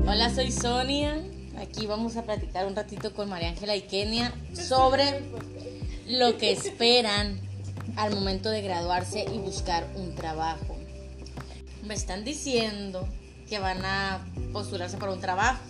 Hola, soy Sonia. Aquí vamos a platicar un ratito con María Ángela y Kenia sobre lo que esperan al momento de graduarse y buscar un trabajo. Me están diciendo que van a postularse por un trabajo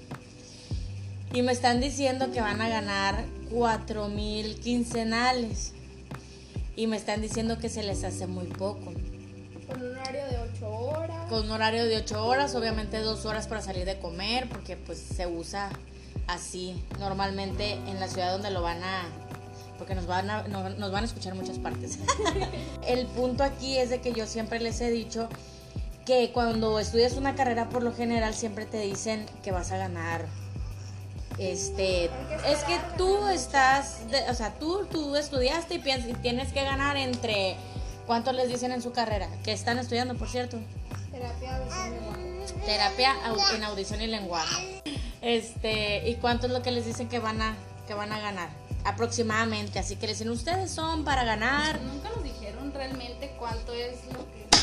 y me están diciendo que van a ganar 4,000 quincenales y me están diciendo que se les hace muy poco. Con un horario de 8 horas. Con un horario de 8 horas, obviamente 2 horas para salir de comer, porque pues se usa así normalmente en la ciudad donde lo van a... porque nos van a escuchar en muchas partes. El punto aquí es de que yo siempre les he dicho que cuando estudias una carrera, por lo general siempre te dicen que vas a ganar. Es que tú estás, tú estudiaste y tienes que ganar entre... ¿Cuánto les dicen en su carrera? ¿Qué están estudiando, por cierto? Terapia, audición y lenguaje. Terapia en audición y lenguaje. ¿Y cuánto es lo que les dicen que van a ganar? Aproximadamente. Así que les dicen, ustedes son para ganar. Nunca nos dijeron realmente cuánto es lo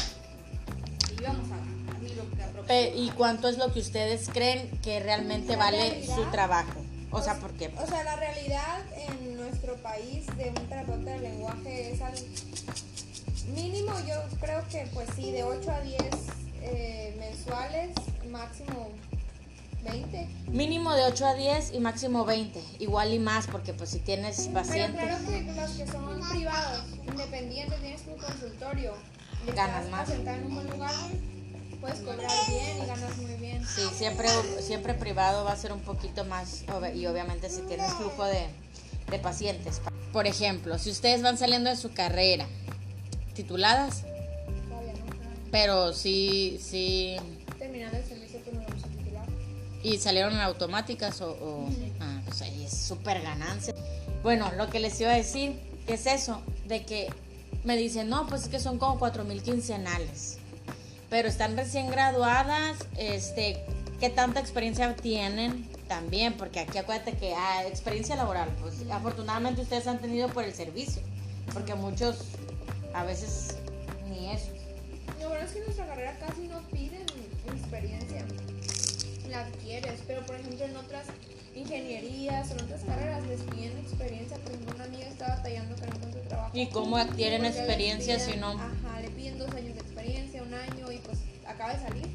que íbamos a ganar ni lo que aproximadamente. ¿Y cuánto es lo que ustedes creen que realmente vale su trabajo? O sea, ¿por qué? O sea, la realidad en nuestro país de un terapeuta de lenguaje es al mínimo, yo creo que pues sí, de 8 a 10 mensuales, máximo 20. Mínimo de 8 a 10 y máximo 20. Igual y más, porque pues si tienes pacientes... Pero claro que los que son privados, independientes, tienes tu consultorio, y ganas estás más. sentada en un buen lugar, puedes cobrar bien y ganas muy bien. Sí, siempre privado va a ser un poquito más, y obviamente si tienes flujo de pacientes. Por ejemplo, si ustedes van saliendo de su carrera, tituladas, Todavía no, pero sí, terminando el servicio pues nos vamos a titular. y salieron en automáticas pues ahí es súper ganancia. Bueno, lo que les iba a decir es eso, de que me dicen, no, pues es que son como 4,000 quincenales, pero están recién graduadas, ¿qué tanta experiencia tienen? También, porque aquí acuérdate que experiencia laboral, pues afortunadamente ustedes han tenido por el servicio, porque muchos a veces ni eso. Lo bueno es que en nuestra carrera casi no piden experiencia, la adquieres, pero por ejemplo en otras ingenierías o en otras carreras les piden experiencia. Por ejemplo, una amiga estaba batallando que no encuentra trabajo. ¿Y cómo adquieren Porque experiencia les piden, si no? Ajá, le piden 2 años de experiencia, 1 año y pues acaba de salir.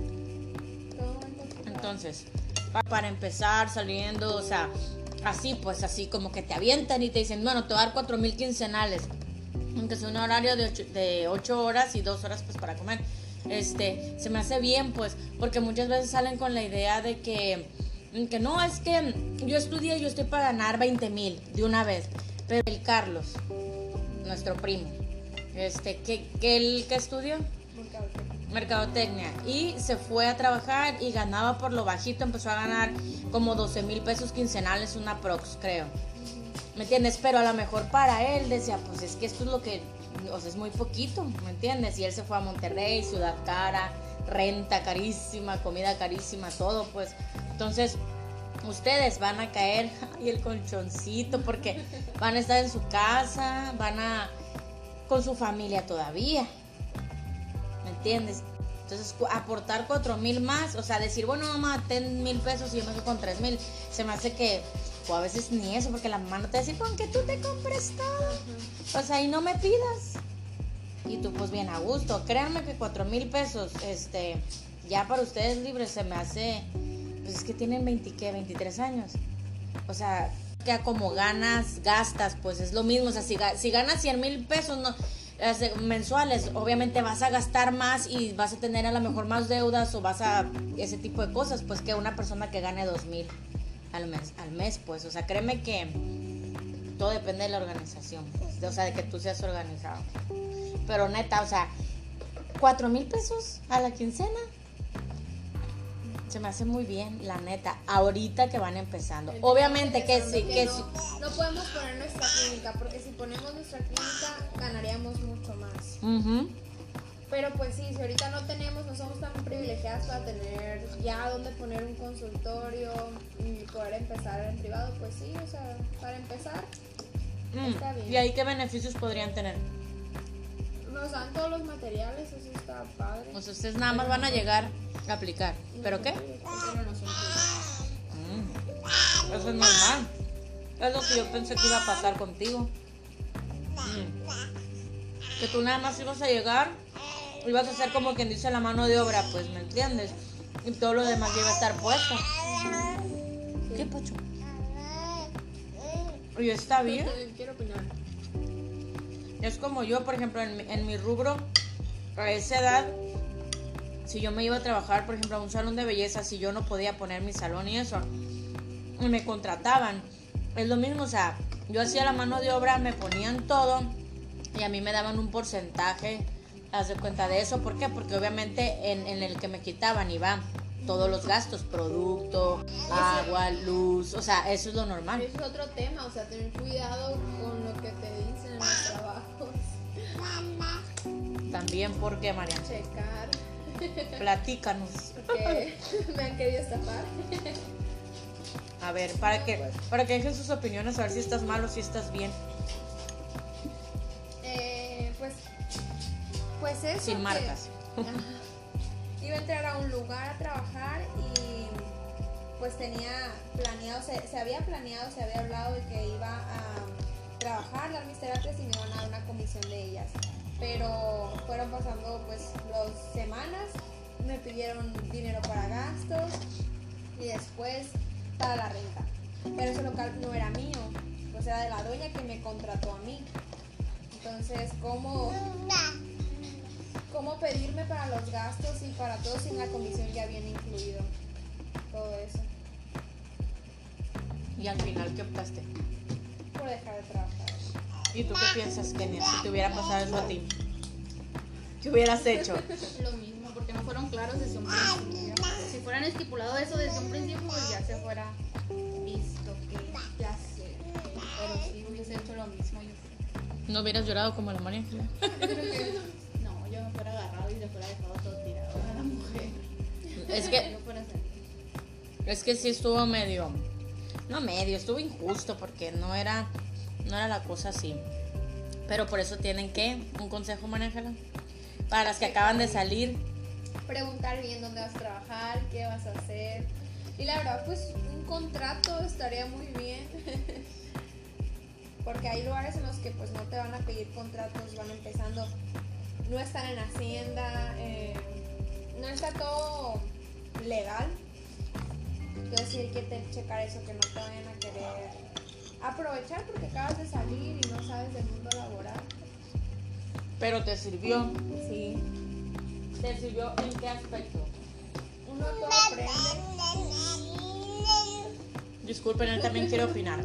Entonces, para empezar saliendo, o sea, así como que te avientan y te dicen, bueno, te voy a dar 4,000 quincenales, aunque sea un horario de 8 horas y 2 horas pues para comer. Se me hace bien, pues, porque muchas veces salen con la idea de que no, es que yo estudié y yo estoy para ganar 20,000 de una vez. Pero el Carlos, nuestro primo, ¿qué estudió? Mercadotecnia, y se fue a trabajar y ganaba por lo bajito, empezó a ganar como 12,000 pesos quincenales, una prox, creo. ¿Me entiendes? Pero a lo mejor para él decía, pues es que esto es lo que, o sea, es muy poquito, ¿me entiendes? Y él se fue a Monterrey, ciudad cara, renta carísima, comida carísima, todo, pues. Entonces, ustedes van a caer, y el colchoncito, porque van a estar en su casa, con su familia todavía, ¿me entiendes? Entonces, aportar 4,000 más, o sea, decir, bueno, mamá, ten 1,000 pesos y yo me quedo con 3,000, se me hace que, o a veces ni eso, porque la mamá no te va a decir, con que tú te compres todo, o sea, y no me pidas, y tú pues bien a gusto. Créanme que 4,000 pesos, ya para ustedes libres se me hace, pues es que tienen 23 años, o sea, que como ganas, gastas, pues es lo mismo, o sea, si ganas 100,000 pesos, no, mensuales, obviamente vas a gastar más y vas a tener a lo mejor más deudas o ese tipo de cosas, pues que una persona que gane 2,000 al mes, pues, o sea, créeme que todo depende de la organización, pues, o sea, de que tú seas organizado. Pero neta, o sea, 4,000 pesos a la quincena se me hace muy bien, la neta, ahorita que van empezando. Obviamente que sí, no podemos poner nuestra clínica, porque si ponemos nuestra clínica ganaríamos mucho más. Uh-huh. Pero pues sí, si ahorita no somos tan privilegiadas para tener ya donde poner un consultorio y poder empezar en privado, pues sí, o sea, para empezar está bien. ¿Y ahí qué beneficios podrían tener? Nos dan todos los materiales, eso está padre. O sea, ustedes nada más van a llegar a aplicar. ¿Pero qué? Pero nosotros. Eso es normal. Es lo que yo pensé que iba a pasar contigo. Que tú nada más ibas a llegar, ibas a hacer como quien dice la mano de obra, pues, ¿me entiendes? Y todo lo demás ya iba a estar puesto. ¿Qué, Pacho? Oye, está bien. Quiero opinar. Es como yo, por ejemplo, en mi rubro, a esa edad, si yo me iba a trabajar, por ejemplo, a un salón de belleza, si yo no podía poner mi salón y eso, y me contrataban. Es lo mismo, o sea, yo hacía la mano de obra, me ponían todo y a mí me daban un porcentaje, haz de cuenta de eso. ¿Por qué? Porque obviamente en el que me quitaban iba todos los gastos, producto, agua, luz, o sea, eso es lo normal. Eso es otro tema, o sea, tener cuidado con lo que te dicen en los trabajos. También, ¿por qué, María? Checar. Platícanos. Porque me han querido estafar. A ver, para que dejen sus opiniones, a ver si estás mal o si estás bien. Pues eso. Sin marcas. Iba a entrar a un lugar a trabajar y pues tenía planeado, se había hablado de que iba a trabajar, dar mis terapias y me iban a dar una comisión de ellas. Pero fueron pasando pues las semanas, me pidieron dinero para gastos y después para la renta. Pero ese local no era mío, pues era de la dueña que me contrató a mí. Entonces, ¿cómo pedirme para los gastos y para todo si en la comisión ya viene incluido todo eso? Y al final, ¿qué optaste? Por dejar de trabajar. ¿Y tú qué piensas, Kenia? Si te hubiera pasado eso a ti, ¿qué hubieras hecho? Lo mismo, porque no fueron claros desde un principio. Si fueran estipulado eso desde un principio, pues ya se fuera visto que ya sé. Pero sí hubiese hecho lo mismo yo creo. ¿No hubieras llorado como la María Ángela? Yo creo que no, yo me fuera agarrado y le fuera dejado todo tirado a la mujer. Yo fuera salido. Es que sí estuvo estuvo injusto porque no era la cosa así. Pero por eso tienen que, un consejo, María Ángela, para las que acaban de salir. Preguntar bien dónde vas a trabajar, qué vas a hacer. Y la verdad, pues un contrato estaría muy bien. Porque hay lugares en los que pues no te van a pedir contratos, van empezando, no están en Hacienda, no está todo legal. Entonces sí hay que checar eso, que no te vayan a querer aprovechar porque acabas de salir y no sabes del mundo laboral. Pero te sirvió. Sí. ¿Te sirvió en qué aspecto? Uno todo aprende. Disculpen, él también quiere opinar.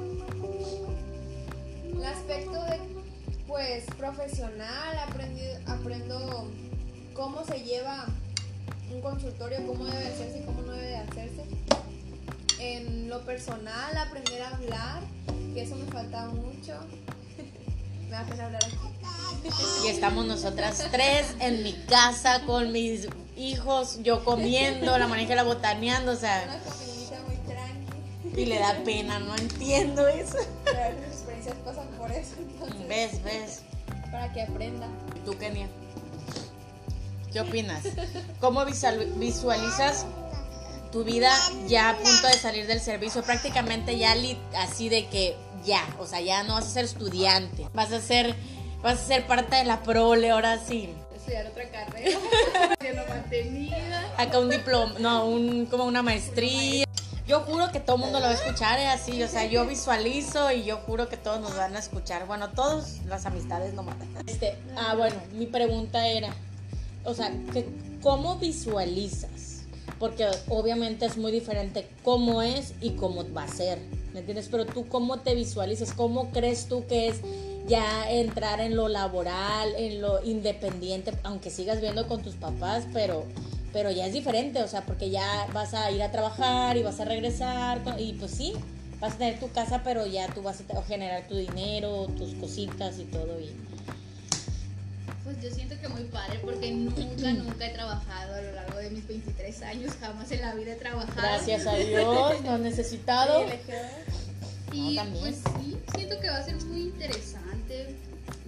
El aspecto de pues profesional, aprendo cómo se lleva un consultorio, cómo debe hacerse y cómo no debe de hacerse. En lo personal, aprender a hablar, que eso me faltaba mucho. Me da pena hablar aquí. Y estamos nosotras tres en mi casa con mis hijos, yo comiendo, la María Ángela botaneando, o sea, Una comidita muy tranqui. y le da pena, no entiendo eso. Pero las experiencias pasan por eso, entonces. ¿Ves? Para que aprenda. ¿Y tú, Kenia? ¿Qué opinas? ¿Cómo visualizas tu vida ya a punto de salir del servicio? Prácticamente ya así de que ya, o sea, ya no vas a ser estudiante, vas a ser parte de la prole, ahora sí. Estudiar otra carrera, siendo mantenida. Acá un diploma, como una maestría. Yo juro que todo el mundo lo va a escuchar, así, o sea, yo visualizo y yo juro que todos nos van a escuchar. Bueno, todas las amistades nomás. Bueno, mi pregunta era, o sea, ¿cómo visualizas? Porque obviamente es muy diferente cómo es y cómo va a ser, ¿me entiendes? Pero tú, ¿cómo te visualizas? ¿Cómo crees tú que es ya entrar en lo laboral, en lo independiente, aunque sigas viendo con tus papás, pero ya es diferente, o sea, porque ya vas a ir a trabajar y vas a regresar y pues sí, vas a tener tu casa, pero ya tú vas a generar tu dinero, tus cositas y todo. Y Pues yo siento que muy padre porque nunca he trabajado a lo largo de mis 23 años, jamás en la vida he trabajado. gracias a Dios, no has necesitado. Y No, también. pues sí, siento que va a ser muy interesante.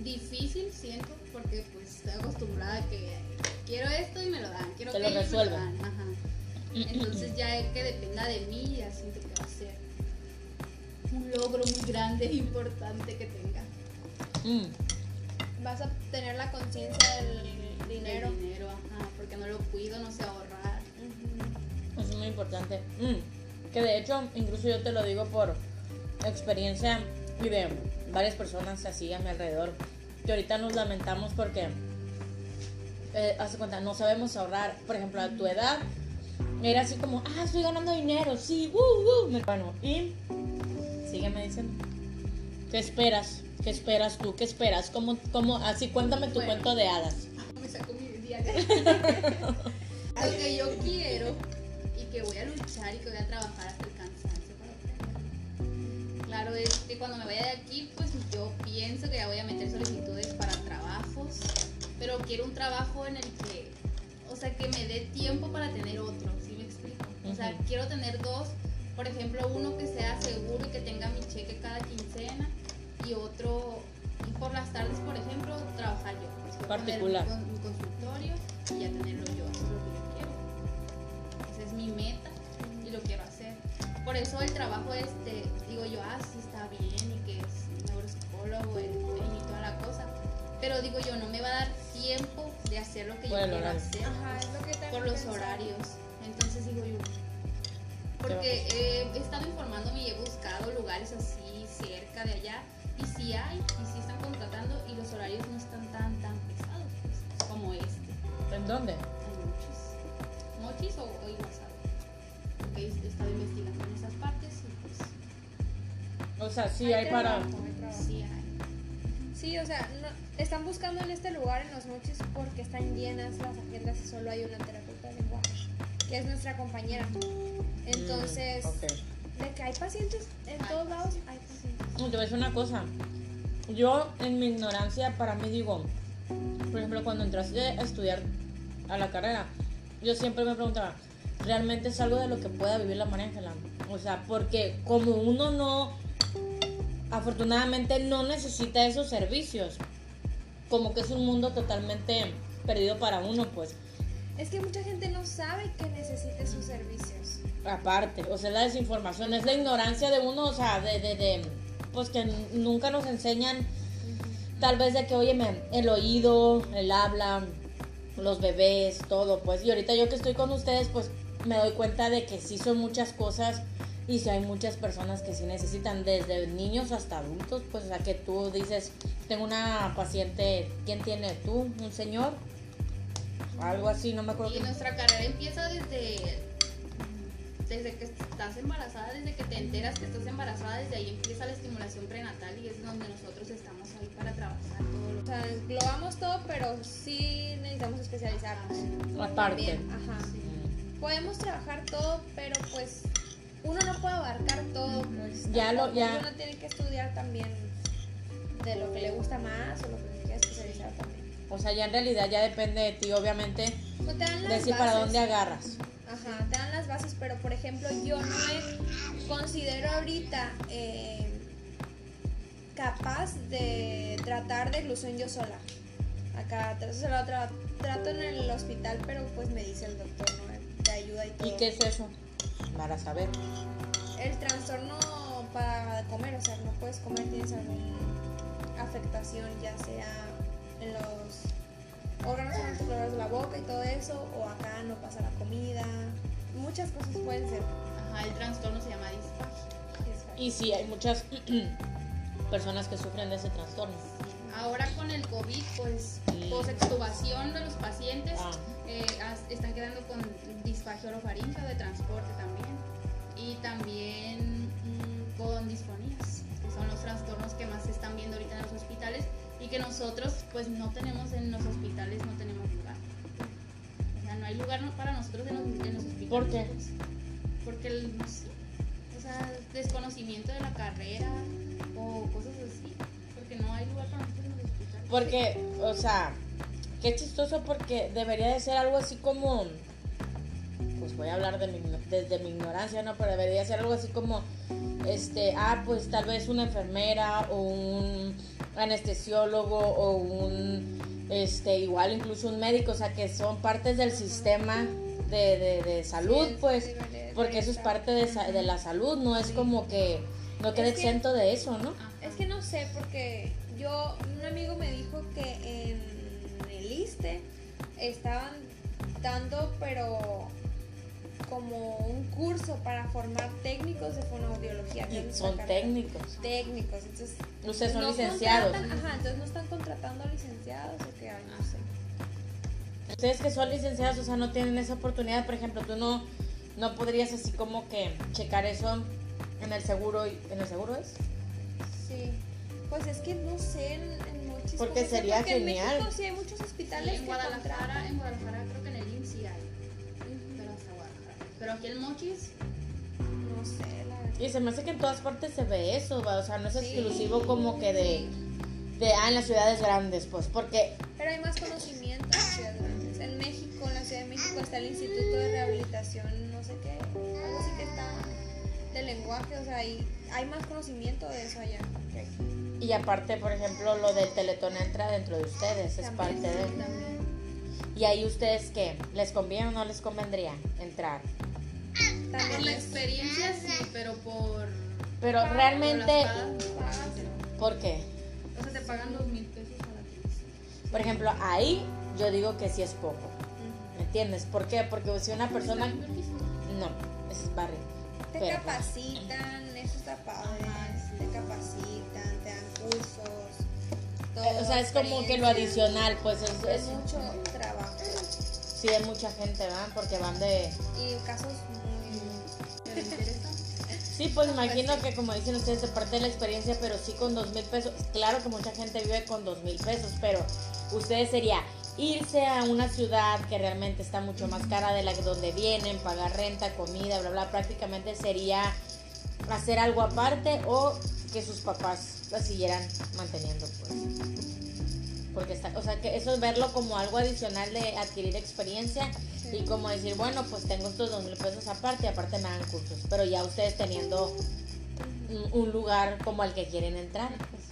difícil, siento, porque pues estoy acostumbrada a que quiero esto y me lo dan, quiero Te que lo y me lo resuelven. dan. Ajá. Entonces ya que dependa de mí, ya siento que va a ser un logro muy grande e importante que tenga. Vas a tener la conciencia del dinero. El dinero, ajá, porque no lo cuido, no sé ahorrar. Ujú. Eso es muy importante. Que de hecho, incluso yo te lo digo por experiencia y de varias personas así a mi alrededor, que ahorita nos lamentamos porque, haz de cuenta, no sabemos ahorrar. Por ejemplo, a tu edad, era así como, estoy ganando dinero, sí, bueno, y sígueme diciendo, ¿qué esperas? ¿Qué esperas tú? ¿Qué esperas? ¿Cómo? Así, cuéntame tu cuento de hadas. Me saco mi diario. Lo que yo quiero y que voy a luchar y que voy a trabajar hasta el cansancio para obtener. Claro, es que cuando me vaya de aquí, pues yo pienso que ya voy a meter solicitudes para trabajos, pero quiero un trabajo en el que, o sea, que me dé tiempo para tener otro, ¿sí me explico? O sea, quiero tener dos, por ejemplo, uno que sea seguro y que tenga mi cheque cada quincena, y otro, y por las tardes, por ejemplo, trabajar yo. Pues, particular. Poner mi consultorio y ya tenerlo yo, eso es lo que yo quiero. Esa es mi meta y lo quiero hacer. Por eso el trabajo digo yo, sí está bien y que es neuropsicólogo y toda la cosa. Pero digo yo, no me va a dar tiempo de hacer lo que yo quiero hacer. Ajá, es lo que también por los pensaba. horarios. Entonces digo yo, porque he estado informándome y he buscado lugares así cerca de allá, y sí hay, y sí están contratando, y los horarios no están tan pesados pues, como este. ¿En dónde? Hay mochis o Iguazado, porque he estado investigando en esas partes y pues O sea, sí hay para... trabajo, hay trabajo. sí hay. Sí, o sea, están buscando en este lugar, en los mochis, porque están llenas las agendas y solo hay una terapeuta de lenguaje, que es nuestra compañera. Entonces, Ok. de que hay pacientes en todos lados, hay pacientes. Te voy a decir una cosa. Yo, en mi ignorancia, para mí digo, por ejemplo, cuando entraste a estudiar a la carrera, yo siempre me preguntaba, ¿realmente es algo de lo que pueda vivir la María Ángela? O sea, porque como uno no, afortunadamente no necesita esos servicios, como que es un mundo totalmente perdido para uno, pues. Es que mucha gente no sabe que necesite sus servicios. Aparte, o sea, la desinformación, es la ignorancia de uno, o sea, pues que nunca nos enseñan, tal vez de que, óyeme, el oído, el habla, los bebés, todo, pues, y ahorita yo que estoy con ustedes, pues, me doy cuenta de que sí son muchas cosas, y sí hay muchas personas que sí necesitan, desde niños hasta adultos, pues, o sea, que tú dices, tengo una paciente, ¿quién tiene tú? ¿Un señor? Algo así, no me acuerdo. Y nuestra carrera empieza desde que estás embarazada, desde que te enteras que estás embarazada, desde ahí empieza la estimulación prenatal y es donde nosotros estamos ahí para trabajar todo lo O sea, englobamos todo, pero sí necesitamos especializarnos. Aparte. También, ajá. Podemos trabajar todo, pero pues uno no puede abarcar todo, pues. Tampoco uno tiene que estudiar también de lo que le gusta más o lo que se quiere especializar también. O sea, ya en realidad ya depende de ti, obviamente, No te dan las decir para bases. dónde agarras. Ajá, te dan las bases, pero por ejemplo yo no me considero ahorita capaz de tratar de glucón yo sola. Acá trato en el hospital, pero pues me dice el doctor, ¿no? Te ayuda y todo. ¿Y qué es eso? Para saber. El trastorno para comer, o sea, no puedes comer, tienes alguna afectación, ya sea en los órganos articulares de la boca y todo eso, o acá no pasa la comida, muchas cosas pueden ser. Ajá, el trastorno se llama disfagia. Y sí, hay muchas personas que sufren de ese trastorno. Ahora con el COVID, pues, post-extubación de los pacientes están quedando con disfagia orofaríngea de transporte también. Y también con disfonías, que son los trastornos que más se están viendo ahorita en los hospitales y que nosotros, pues, no tenemos en los hospitales, no tenemos lugar. O sea, no hay lugar para nosotros en los hospitales. ¿Por qué? Pues, porque, no sé, o sea, desconocimiento de la carrera o cosas así. Porque no hay lugar para nosotros en los hospitales. Porque, o sea, qué chistoso, porque debería de ser algo así como, pues voy a hablar desde mi ignorancia, ¿no? Pero debería ser algo así como, pues tal vez una enfermera o un anestesiólogo o un, igual incluso un médico, o sea, que son partes del sistema de salud, Sí, pues, debería porque eso es estar. parte de la salud, no es como que no quede Es que- exento de eso, ¿no? Es que no sé, porque un amigo me dijo que en el ISSSTE estaban dando, pero como un curso para formar técnicos de fonoaudiología. que es Y nuestra son carrera. técnicos. Técnicos, entonces. Ustedes son no licenciados. entonces no están contratando licenciados o qué hay, no sé. Ustedes que son licenciados, o sea, no tienen esa oportunidad, por ejemplo, tú no podrías así como que checar eso en el seguro, ¿en el seguro es? Sí. Pues es que no sé en muchos Porque sería porque genial. En México sí hay muchos Sí, hospitales en que Guadalajara contratan. creo que en el IMSS sí hay, pero hasta Guadalajara. Pero aquí en Mochis, No sé, la verdad. Y se me hace que en todas partes se ve eso, o sea, no es Sí. exclusivo como que en las ciudades grandes, pues, porque Pero hay más conocimiento en las ciudades grandes. En México, en la Ciudad de México, está el Instituto de Rehabilitación, no sé qué, algo así que está de lenguaje, o sea, hay más conocimiento de eso allá que aquí. y aparte, por ejemplo, lo del Teletón entra dentro de ustedes, es También, parte de. también. Y ahí ustedes, ¿qué? ¿Les conviene o no les convendría entrar? por También la es experiencia sí, pero por Pero por realmente, las pagas, ¿por qué? o sea, te pagan 2,000 pesos a la clase. Por ejemplo, ahí yo digo que sí es poco, ¿me entiendes? ¿Por qué? Porque si una persona... ¿Está invertido? No, ese es barrio. te Pero, capacitan, eso está padre, Ajá, sí. te capacitan, te dan cursos, todo, o sea, es como que lo experiencia. adicional, pues Es es mucho trabajo sí hay mucha gente, ¿verdad? Porque van de... y casos muy ¿Te interesa? Sí, pues imagino que como dicen ustedes, de parte de la experiencia, pero sí con 2,000 pesos. Claro que mucha gente vive con 2,000 pesos, pero ustedes sería irse a una ciudad que realmente está mucho más cara de la que donde vienen, pagar renta, comida, bla, bla. Prácticamente sería hacer algo aparte o que sus papás la siguieran manteniendo, pues. Porque está, o sea, que eso es verlo como algo adicional de adquirir experiencia y como decir, bueno, pues tengo estos 2,000 pesos aparte y aparte me dan cursos, pero ya ustedes teniendo un lugar como al que quieren entrar, pues.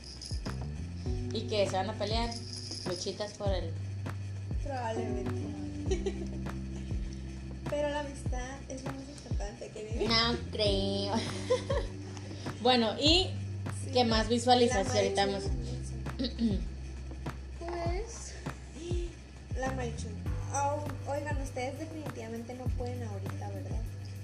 Y que se van a pelear, luchitas por el... probablemente. Pero la amistad es lo más importante que vive. No creo. Bueno, y Sí, ¿qué más visualizas? la Si ahorita Marichu. más... Pues la Marichu. Oigan, ustedes definitivamente no pueden ahorita, ¿verdad?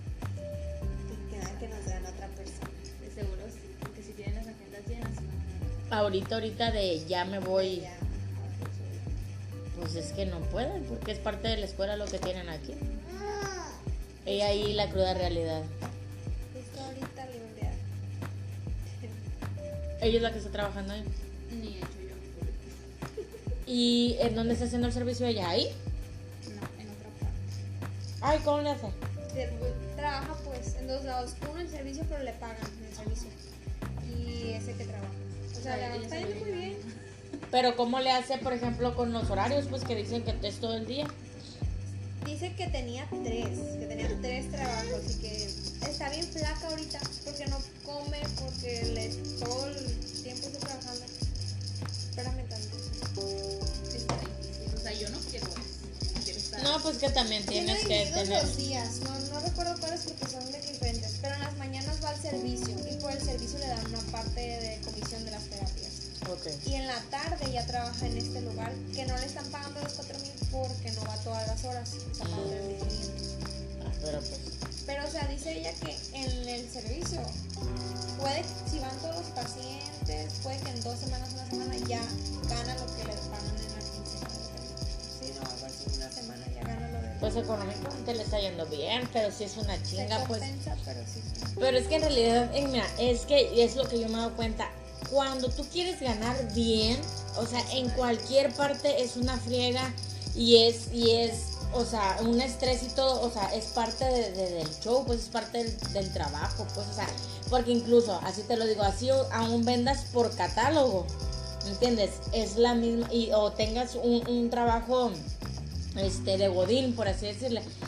Que nos vean otra persona. De seguro sí, porque si tienen las agendas llenas, no. Ahorita de ya me voy, Ya, pues es que no pueden, porque es parte de la escuela lo que tienen aquí. Y ahí la cruda realidad. justo ahorita librear. Ella es la que está trabajando ahí. Ni he hecho yo. ¿Y en dónde está haciendo el servicio ella? ¿Ahí? No, en otra parte. Ay, ¿cómo le hace? Trabaja pues en dos lados. Uno en servicio, pero le pagan en el servicio. Y ese que trabaja. O sea, Ella está se yendo lo muy lleva. bien. Pero ¿cómo le hace, por ejemplo, con los horarios? Pues que dicen que es todo el día. Dice que tenía tres trabajos y que está bien flaca ahorita porque no come, porque todo el tiempo está trabajando. Espérame tantito. Está difícil. O sea, yo no quiero eso. Quiero estar. No, pues que también Tiene tienes que divididos tener... los días, no recuerdo cuáles porque son de diferentes, pero en las mañanas va al servicio y por el servicio le dan una parte de comisión de las terapias. Ok. Y en la tarde ya trabaja en este lugar que no le están pagando los 4,000 porque no va todas las horas, está pagando 3,500. Ah, pero pues... Pero o sea, dice ella que en el servicio puede, si van todos los pacientes, puede que en 2 semanas, una semana ya gana lo que les pagan en la quincena. Sí, no, algo así, una semana ya gana lo de... Pues económicamente le está yendo bien, pero sí es una se chinga, pues... compensa, pero sí. Pero es que en realidad, mira, es que es lo que yo me he dado cuenta. Cuando tú quieres ganar bien, o sea, en cualquier parte es una friega y es, o sea, un estrés y todo, o sea, es parte del show, pues es parte del trabajo, pues, o sea, porque incluso, así te lo digo, así aún vendas por catálogo, ¿me entiendes? Es la misma, o tengas un trabajo, de godín, por así decirle.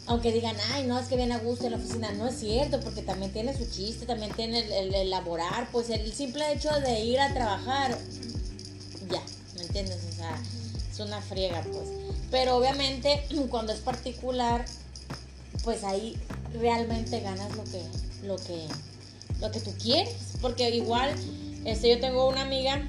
aunque digan, ay, no, es que viene a gusto en la oficina, no es cierto, porque también tiene su chiste, también tiene el laborar, pues el simple hecho de ir a trabajar, ya, ¿me entiendes? O sea, es una friega, pues. Pero obviamente, cuando es particular, pues ahí realmente ganas lo que tú quieres, porque igual, yo tengo una amiga,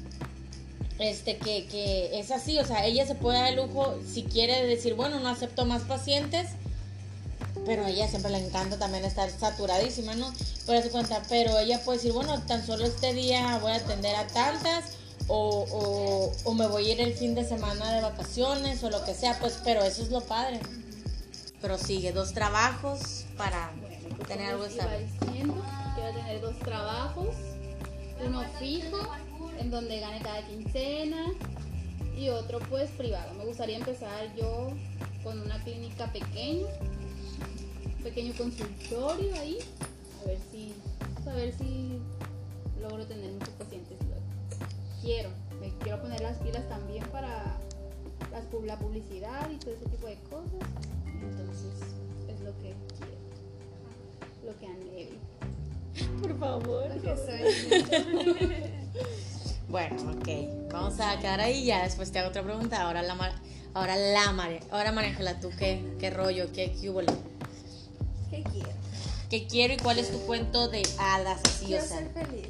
que es así, o sea, ella se puede dar el lujo, si quiere decir, bueno, no acepto más pacientes, pero a ella siempre le encanta también estar saturadísima, ¿no? Pero ella puede decir, bueno, tan solo este día voy a atender a tantas, o me voy a ir el fin de semana de vacaciones, o lo que sea, pues, pero eso es lo padre. Pero sigue 2 trabajos para tener algo estable. Quiero tener 2 trabajos, uno fijo, en donde gane cada quincena, y otro pues privado. Me gustaría empezar yo con una clínica pequeña, un pequeño consultorio ahí, a ver si logro tener muchos pacientes luego. Me quiero poner las pilas también para la publicidad y todo ese tipo de cosas. Entonces es lo que quiero, lo que anhelo. Por favor. Lo que soy. Bueno, ok, vamos a quedar ahí, ya después te hago otra pregunta. Ahora María Ángela, ¿tú qué rollo, qué hubo? ¿Qué quiero? ¿Qué quiero y cuál es tu cuento de hadas? Así, Quiero o sea, ser feliz.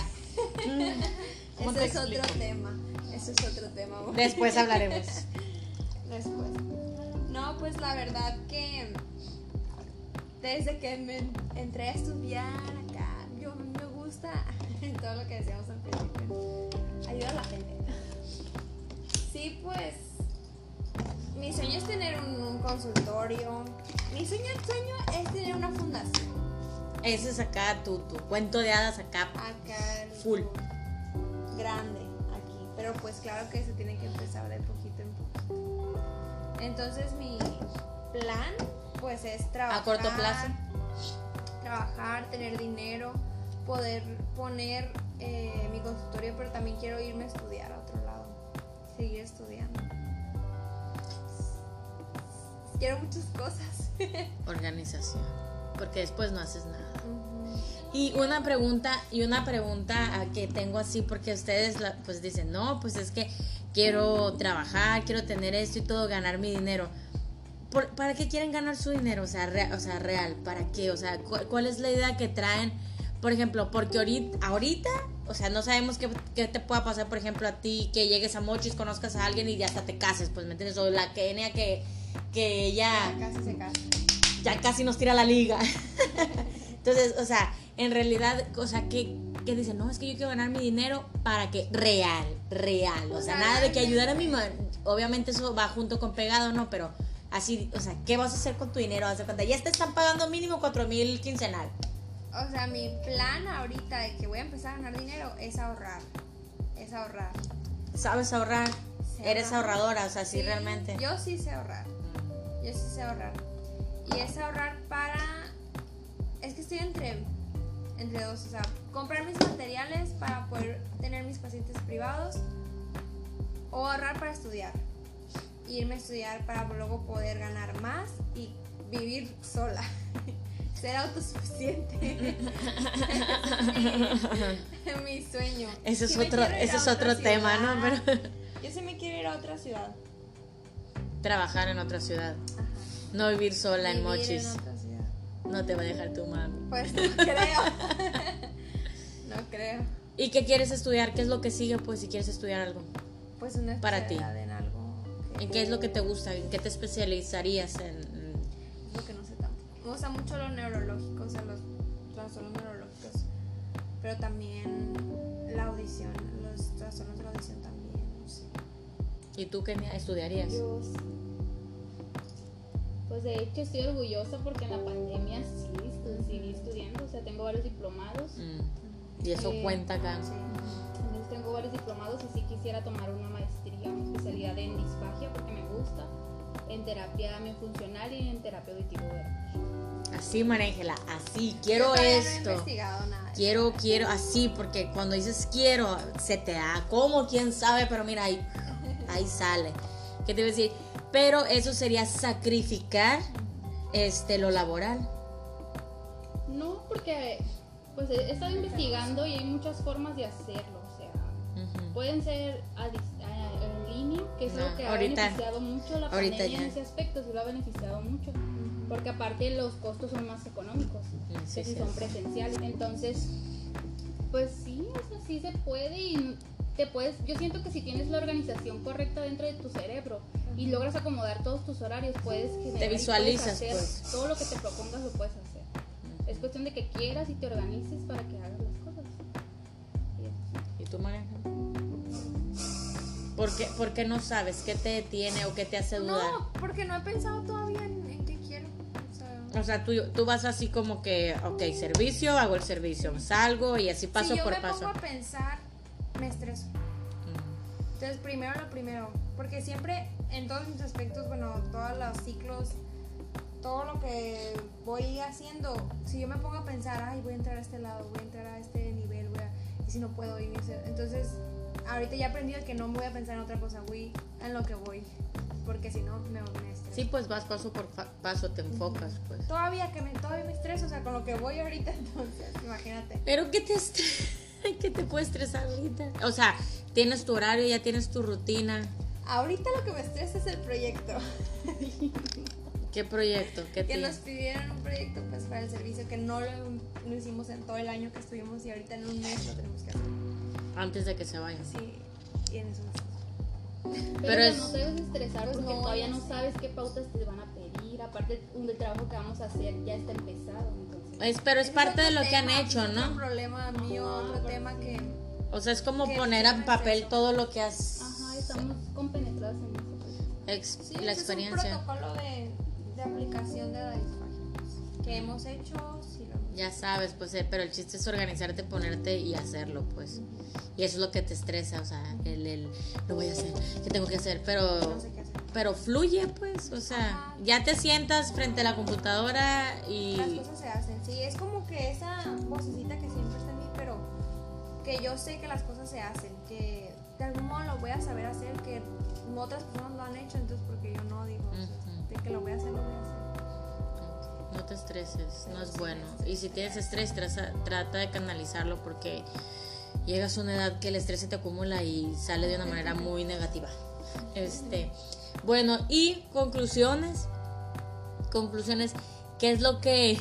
¿cómo Eso te es explico? otro tema. Amor. Después hablaremos. Después. No, pues la verdad que desde que me entré a estudiar acá, me gusta todo lo que decíamos al principio, ayuda a la gente. Sí, pues mi sueño es tener un consultorio. Mi sueño es tener una fundación. Ese es acá tu cuento de hadas acá full. Grande aquí, pero pues claro que se tiene que empezar de poquito en poquito. Entonces mi plan pues es trabajar a corto plazo, tener dinero, poder poner mi consultorio, pero también quiero irme a estudiar a otro lado, seguir estudiando. Quiero muchas cosas. organización, porque después no haces nada. Y una pregunta que tengo así, porque ustedes pues dicen, no, pues es que quiero trabajar, quiero tener esto y todo, ganar mi dinero. ¿Para qué quieren ganar su dinero? O sea, real, ¿para qué? O sea, ¿cuál es la idea que traen? Por ejemplo, porque ahorita, o sea, no sabemos qué te pueda pasar, por ejemplo, a ti, que llegues a Mochis, conozcas a alguien y ya hasta te cases, pues, ¿me entiendes? O la Kenia que ya casi se casa. Ya casi nos tira la liga. Entonces, o sea, en realidad, o sea, ¿qué dicen? No, es que yo quiero ganar mi dinero para que real. O sea, nada de que ayudar a mi madre. Obviamente eso va junto con pegado, ¿no? Pero así, o sea, ¿qué vas a hacer con tu dinero? Haz de cuenta, ya te están pagando mínimo 4,000 quincenal. O sea, mi plan ahorita de que voy a empezar a ganar dinero es ahorrar. ¿Sabes ahorrar? Sé Eres ahorrar. ahorradora, o sea, sí realmente. Yo sí sé ahorrar. Y es ahorrar para... Es que estoy entre dos, o sea, comprar mis materiales para poder tener mis pacientes privados, o ahorrar para estudiar. Irme a estudiar para luego poder ganar más y vivir sola. Ser autosuficiente. Es mi sueño. Ese es otro tema, ¿no? Pero yo sí me quiero ir a otra ciudad. trabajar en otra ciudad. Ajá. No vivir sola en Mochis. En otra ciudad. No te va a dejar tu mami. Pues no creo. No creo. ¿Y qué quieres estudiar? ¿Qué es lo que sigue, pues, si quieres estudiar algo? Pues una especialidad en algo. ¿En qué es lo que te gusta? ¿En qué te especializarías en? Lo que no sé tanto. Me gusta mucho lo neurológico, o sea, los trastornos neurológicos. Pero también la audición, los trastornos de la audición también, no sé. ¿Y tú qué estudiarías? Yo, pues de hecho estoy orgullosa porque en la pandemia seguí estudiando, o sea, tengo varios diplomados. Y eso cuenta acá. Sí. Entonces tengo varios diplomados y sí quisiera tomar una maestría, una especialidad en disfagia porque me gusta, en terapia miofuncional y en terapia auditivo-verbal. Así, María Ángela, así, quiero esto. No he investigado nada. Quiero, así, porque cuando dices quiero, se te da como, quién sabe, pero mira, ahí sale. ¿Qué te iba a decir? Pero eso sería sacrificar lo laboral? No, porque pues he estado investigando y hay muchas formas de hacerlo. O sea, pueden ser en línea, que es lo que ha beneficiado mucho la pandemia en ese aspecto, sí lo ha beneficiado mucho. Porque aparte los costos son más económicos que si son presenciales. Entonces, pues sí, o sea, sí se puede y yo siento que si tienes la organización correcta dentro de tu cerebro y logras acomodar todos tus horarios, puedes generar, te visualizas, hacer pues. Todo lo que te propongas lo puedes hacer. Es cuestión de que quieras y te organices para que hagas las cosas. ¿Y tú, María? ¿Por qué no sabes? ¿Qué te detiene o qué te hace dudar? No, porque no he pensado todavía en qué quiero. O sea, tú vas así como que, ok, servicio, hago el servicio, salgo y así paso por paso. Si yo me pongo a pensar, me estreso. Entonces, primero lo primero. Porque siempre, en todos mis aspectos, bueno, todos los ciclos, todo lo que voy haciendo, si yo me pongo a pensar, ay, voy a entrar a este lado, voy a entrar a este nivel, y si no puedo ir, entonces ahorita ya he aprendido que no voy a pensar en otra cosa, voy en lo que voy, porque si no me estreso. Sí, pues vas paso por paso, te enfocas, pues. Todavía me estreso, o sea, con lo que voy ahorita, entonces, imagínate. Pero ¿qué te puede estresar ahorita? O sea, tienes tu horario, ya tienes tu rutina. Ahorita lo que me estresa es el proyecto. ¿Qué proyecto? Que nos pidieron un proyecto pues para el servicio que no lo hicimos en todo el año que estuvimos y ahorita en un mes lo tenemos que hacer. Antes de que se vayan. Sí, y en eso Pero no debes estresar porque todavía no sabes qué pautas te van a pedir. Aparte, el trabajo que vamos a hacer ya está empezado. Entonces. Pero es parte de lo que han hecho, ¿no? Otro problema mío, otro tema que... O sea, es como poner en papel todo lo que has... Ajá, estamos compenetrados en eso. Sí, la experiencia. Es un protocolo de aplicación de disfagia que hemos hecho, ya sabes, pues, pero el chiste es organizarte, ponerte y hacerlo, pues. Y eso es lo que te estresa, o sea, lo voy a hacer, ¿qué tengo que hacer? Pero, no sé qué hacer. Pero fluye, pues, o sea, ya te sientas frente a la computadora y... Las cosas se hacen, sí, es como que esa vocecita que siempre está en mí, pero que yo sé que las cosas se hacen, que de algún modo lo voy a saber hacer, que otras personas lo han hecho, entonces porque yo no digo, de que lo voy a hacer, lo voy a hacer. No te estreses, no es bueno. Y si tienes estrés, trata de canalizarlo porque llegas a una edad que el estrés se te acumula y sale de una manera muy negativa. Bueno, y conclusiones, ¿qué es lo que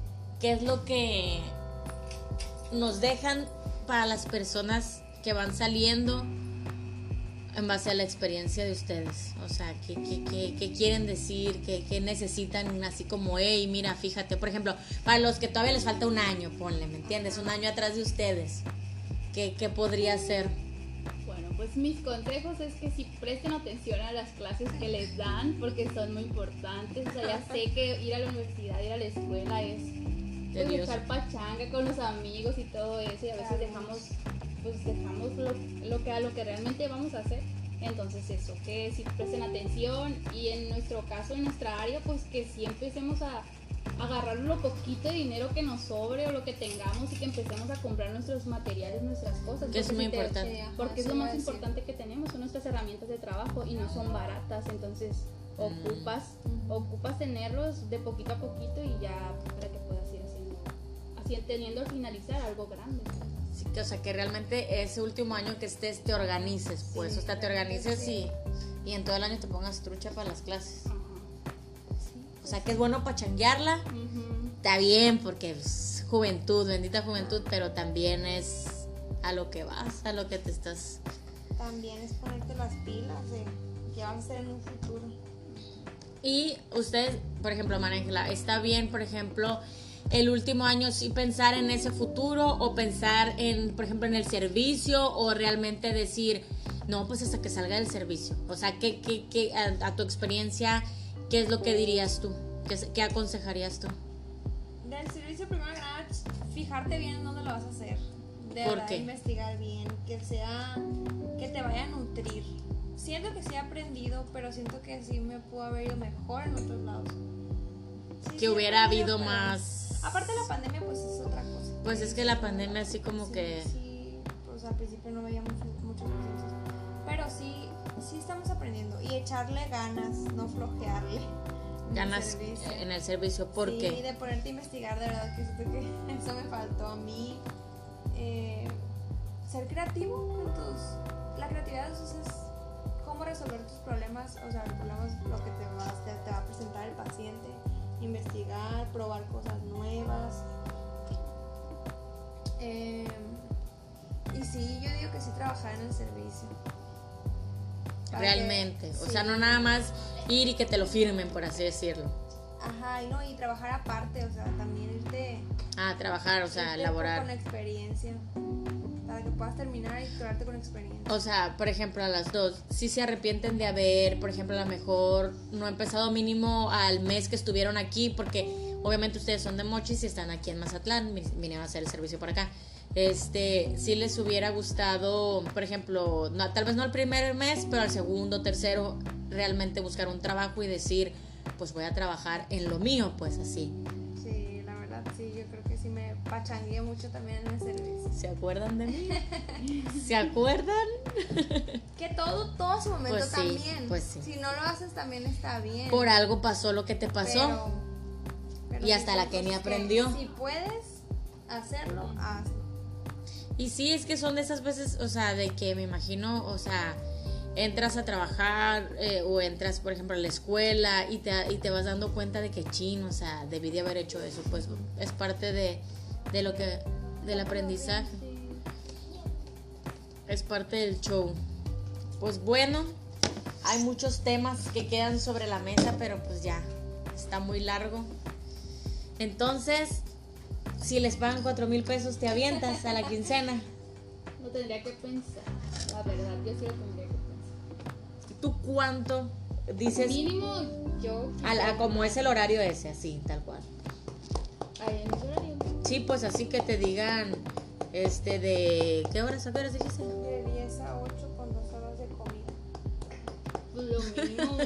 nos dejan para las personas que van saliendo en base a la experiencia de ustedes? O sea, ¿qué quieren decir? ¿Qué necesitan? Así como, hey, mira, fíjate, por ejemplo, para los que todavía les falta un año, ponle, ¿me entiendes? Un año atrás de ustedes, ¿qué podría ser? Bueno, pues mis consejos es que si presten atención a las clases que les dan, porque son muy importantes. O sea, ya sé que ir a la universidad, ir a la escuela es pues, echar pachanga con los amigos y todo eso, y a veces dejamos lo que realmente vamos a hacer. Entonces eso, que si presten atención y en nuestro caso, en nuestra área, pues que sí empecemos a agarrar lo poquito de dinero que nos sobre o lo que tengamos y que empecemos a comprar nuestros materiales, nuestras cosas. Que es muy importante. Porque es lo más importante que tenemos, son nuestras herramientas de trabajo y no son baratas, entonces ocupas tenerlos de poquito a poquito y ya para que puedas ir teniendo al finalizar algo grande. Sí, o sea, que realmente ese último año que estés te organices, pues, sí, o sea, te organices y en todo el año te pongas trucha para las clases. Ajá. Sí, o sea, que es bueno pachanguearla, está bien, porque es juventud, bendita juventud, pero también es a lo que vas, a lo que te estás... También es ponerte las pilas de qué vas a hacer en un futuro. Y ustedes, por ejemplo, María Ángela, está bien, por ejemplo... el último año sí pensar en ese futuro o pensar en, por ejemplo, en el servicio o realmente decir, no, pues hasta que salga del servicio. O sea, a tu experiencia, ¿qué es lo que dirías tú? ¿Qué aconsejarías tú? Del servicio, primero que nada, fijarte bien en dónde lo vas a hacer. De ¿Por verdad, qué? investigar bien, que te vaya a nutrir. Siento que sí he aprendido, pero siento que sí me pudo haber ido mejor en otros lados. Sí, que hubiera habido más... Aparte de la pandemia, pues es otra cosa. Pues es que la pandemia así como que... Sí, pues al principio no veíamos muchas cosas. Pero sí estamos aprendiendo. Y echarle ganas, no flojearle. ganas en el servicio. ¿Por sí, qué? Sí, de ponerte a investigar, de verdad que siento que eso me faltó a mí. Ser creativo con la creatividad es cómo resolver tus problemas, o sea, el problema es lo que te va a presentar el paciente, investigar, probar cosas nuevas. Y sí, yo digo que sí, trabajar en el servicio. Realmente, o sí. sea, no nada más ir y que te lo firmen, por así decirlo. Ajá, y trabajar aparte, o sea, también irte trabajar, o sea, irte elaborar. con experiencia, para que puedas terminar y quedarte con experiencia. O sea, por ejemplo, a las dos, si se arrepienten de haber, por ejemplo, a lo mejor no empezado mínimo al mes que estuvieron aquí, porque obviamente ustedes son de Mochis y están aquí en Mazatlán, vinieron a hacer el servicio por acá. Si les hubiera gustado, por ejemplo, tal vez no el primer mes, pero al segundo, tercero, realmente buscar un trabajo y decir, pues voy a trabajar en lo mío, pues así. Sí, la verdad, sí, yo creo que sí me pachangué mucho también en el servicio. ¿Se acuerdan de mí? ¿Se acuerdan? Que todo a su momento Pues sí, también. pues sí. Si no lo haces también está bien. Por algo pasó lo que te pasó. Pero y hasta sí, la Kenia cosas que aprendió. Si puedes hacerlo, hazlo. Y sí, es que son de esas veces, o sea, de que me imagino, o sea, entras a trabajar o entras, por ejemplo, a la escuela y te vas dando cuenta de que o sea, debí de haber hecho eso, pues es parte de lo que, del aprendizaje, es parte del show. Pues bueno, hay muchos temas que quedan sobre la mesa, pero pues ya, está muy largo. Entonces, si les pagan 4,000 pesos, te avientas a la quincena. Lo tendría que pensar, la verdad, yo sí lo tendría que pensar. ¿Tú cuánto dices? Mínimo, yo... Como es el horario ese, así, tal cual. Ahí en ese horario. Sí, pues así que te digan, de... ¿Qué horas? ¿A qué horas dijiste? De 10 a 8 con 2 horas de comida. Pues lo mínimo...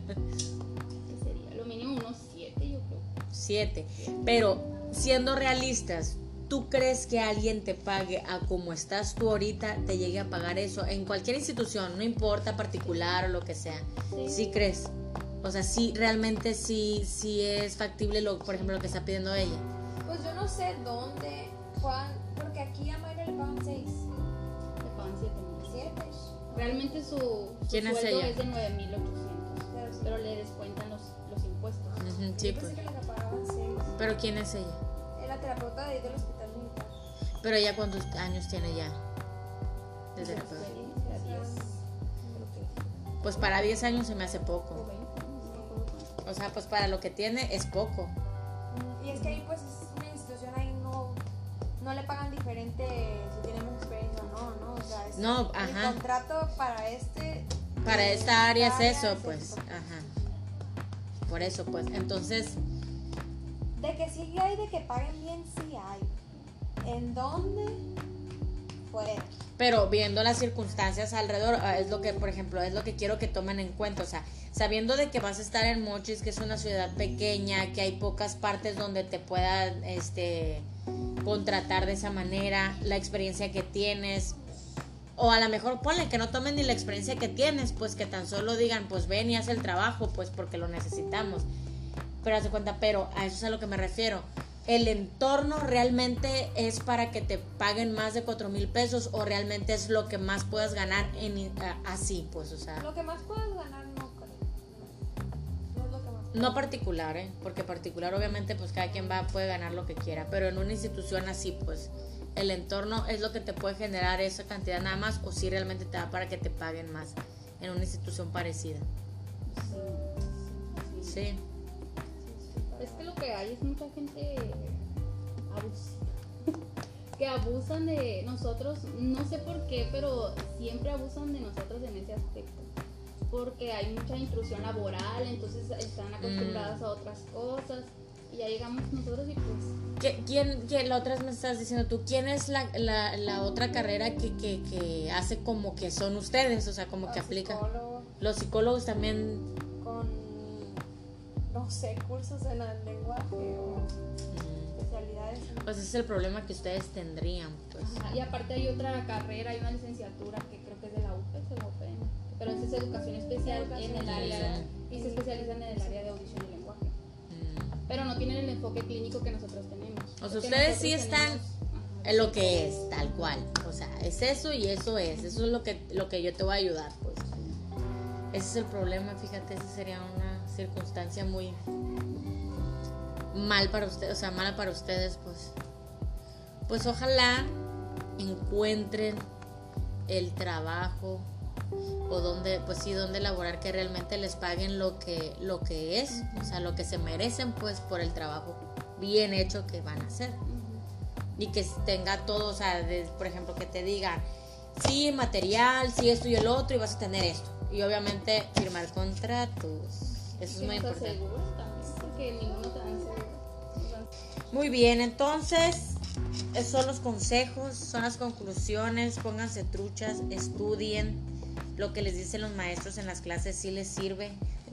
¿Qué sería? Lo mínimo unos 7, yo creo. 7. Pero, siendo realistas, ¿tú crees que alguien te pague a como estás tú ahorita, te llegue a pagar eso en cualquier institución, no importa particular o lo que sea? ¿Sí crees? O sea, sí, realmente sí es factible, por ejemplo, lo que está pidiendo ella. Pues yo no sé dónde, porque aquí a Mayra le pagan 6. Le pagan 7,000. 7. Realmente su ¿Quién es sueldo ella? es de 9,800, pero le descuentan los impuestos. Ujú, sí, Yo pues. pensé que le pagaban 6. ¿Pero quién es ella? Es la terapeuta de ahí del hospital militar. ¿Pero ella cuántos años tiene ya? De Desde terapeuta. 10 Pues para 10 años se me hace o poco. 20, no me acuerdo cuánto. O sea, pues para lo que tiene es poco. Y es que ahí pues es una institución, ahí no le pagan diferente si tiene más experiencia o no, o sea, es No, el ajá. contrato para Para esta área es eso, es pues. esto. Ajá. Por eso, pues. Entonces, De que sí hay, de que paguen bien, sí hay. ¿En dónde? Fuera. pero viendo las circunstancias alrededor, es lo que, por ejemplo, es lo que quiero que tomen en cuenta. O sea, sabiendo de que vas a estar en Mochis, que es una ciudad pequeña, que hay pocas partes donde te puedan contratar de esa manera, la experiencia que tienes, o a lo mejor ponle que no tomen ni la experiencia que tienes, pues que tan solo digan, pues ven y haz el trabajo, pues porque lo necesitamos. Pero haz de cuenta, pero a eso es a lo que me refiero. ¿El entorno realmente es para que te paguen más de 4,000 pesos o realmente es lo que más puedas ganar así, pues, o sea? Lo que más puedes ganar no creo. No es lo que más. No particular, porque particular obviamente pues cada quien puede ganar lo que quiera, pero en una institución así, pues, el entorno es lo que te puede generar esa cantidad nada más, o si realmente te da para que te paguen más en una institución parecida. Sí. Es que lo que hay es mucha gente que abusan de nosotros, no sé por qué, pero siempre abusan de nosotros en ese aspecto, porque hay mucha intrusión laboral, entonces están acostumbradas a otras cosas y ya llegamos nosotros y pues... ¿Quién la otra vez me estás diciendo tú? ¿Quién es la otra carrera que hace como que son ustedes? O sea, como que aplica. Psicólogos, Los psicólogos también. con, no sé, cursos en el lenguaje o especialidades. Pues ese es el problema que ustedes tendrían, pues. Ajá, y aparte hay otra carrera, hay una licenciatura que creo que es de la UPE, pero esa es educación especial en el área, y se especializan en el área de audición y lenguaje. enfoque clínico que nosotros tenemos. O sea, Porque ustedes nosotros sí están tenemos, en lo que es, tal cual. O sea, es eso y eso es. Eso es lo que yo te voy a ayudar, pues. Ese es el problema, fíjate, esa sería una circunstancia muy mal para ustedes, o sea, mala para ustedes, pues. Pues ojalá encuentren el trabajo o donde, pues sí, donde laborar que realmente les paguen lo que es, o sea, lo que se merecen, pues, por el trabajo bien hecho que van a hacer. Y que tenga todo, o sea, por ejemplo, que te digan, sí, material, sí, esto y el otro, y vas a tener esto. Y obviamente firmar contratos. Eso es muy importante. Seguros también, porque ninguno te dan seguro. Muy bien, entonces, esos son los consejos, son las conclusiones. Pónganse truchas, estudien. Lo que les dicen los maestros en las clases sí les sirve.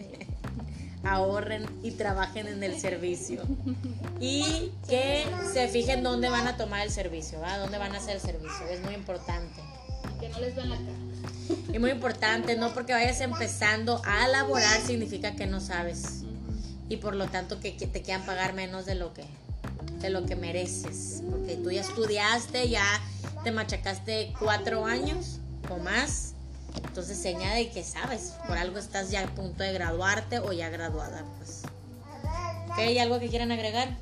Ahorren y trabajen en el servicio. Y que se fijen dónde van a tomar el servicio, ¿va? Dónde van a hacer el servicio. Es muy importante. Que no les vean la cara. Y muy importante, no porque vayas empezando a laborar significa que no sabes. Y por lo tanto que te quieran pagar menos de lo que mereces. Porque tú ya estudiaste, ya te machacaste 4 años o más. Entonces señala de que sabes, por algo estás ya a punto de graduarte o ya graduada, pues. ¿Ok? ¿Algo que quieran agregar?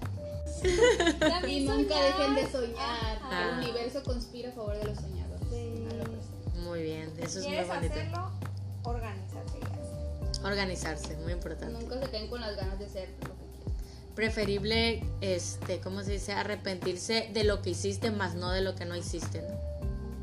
Y nunca dejen de soñar. Ah. El universo conspira a favor de los soñadores. Sí. A lo que Muy bien, eso es muy ¿Quieres bonito. hacerlo? Organízate y hazlo. Organizarse, muy importante. nunca se queden con las ganas de hacer lo que quieren. Preferible, ¿cómo se dice? Arrepentirse de lo que hiciste, más no de lo que no hiciste, ¿no?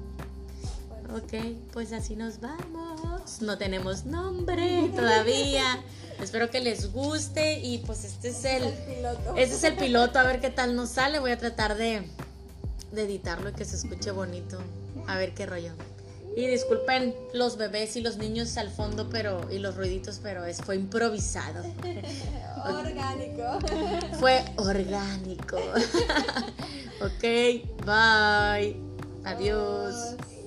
Ok, pues así nos vamos. No tenemos nombre todavía. Espero que les guste y pues este es el piloto. A ver qué tal nos sale. Voy a tratar de editarlo y que se escuche bonito. A ver qué rollo. Y disculpen los bebés y los niños al fondo, y los ruiditos, pero fue improvisado. Orgánico. Fue orgánico. Ok, bye. Adiós.